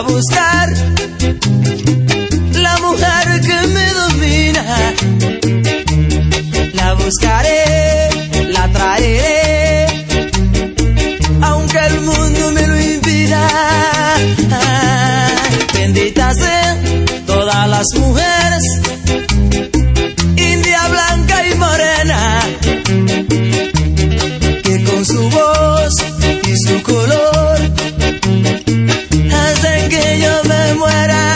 buscar la mujer que me domina. La buscaré, la traeré, aunque el mundo me lo impida. Benditas sean todas las mujeres, india, blanca y morena, que con su voz y su color hacen que yo me muera.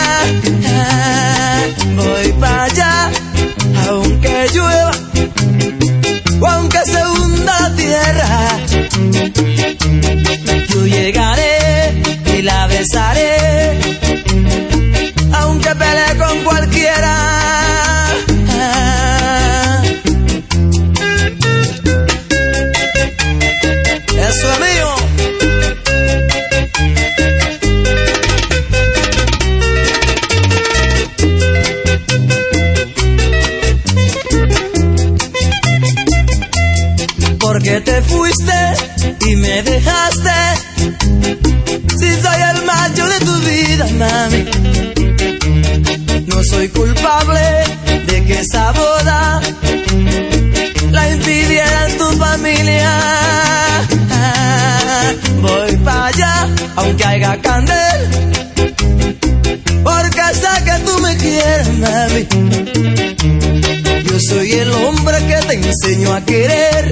Voy para allá, aunque llueva o aunque se hunda la tierra, yo llegaré y la besaré, aunque pelee con cualquiera. Eso es mío. Porque te fuiste y me dejaste, si soy el macho de tu vida, mami. No soy culpable de que esa boda la impidieran tu familia. Voy para allá, aunque haya candel, porque sé que tú me quieres, mami. Yo soy el hombre que te enseñó a querer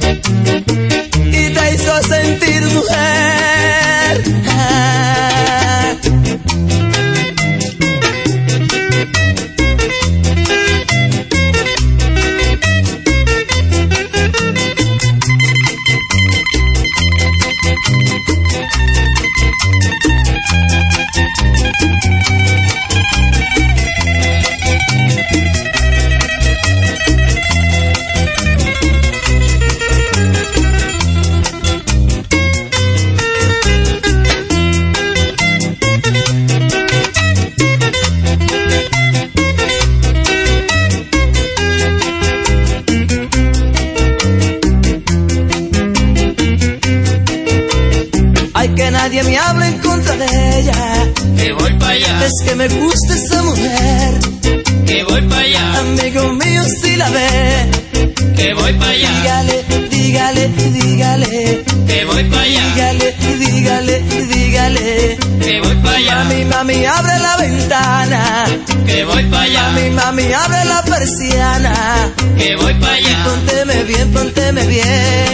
y te hizo sentir mujer. Que nadie me hable en contra de ella, que voy para allá. Es que me gusta esa mujer, que voy para allá. Amigo mío, si la ve, que voy para allá. Dígale, dígale, dígale, que voy para allá. Dígale, dígale, dígale, que voy para allá. Mami, mami, abre la ventana, que voy para allá. Mami, mami, abre la persiana, que voy para allá. Pónteme bien, pónteme bien.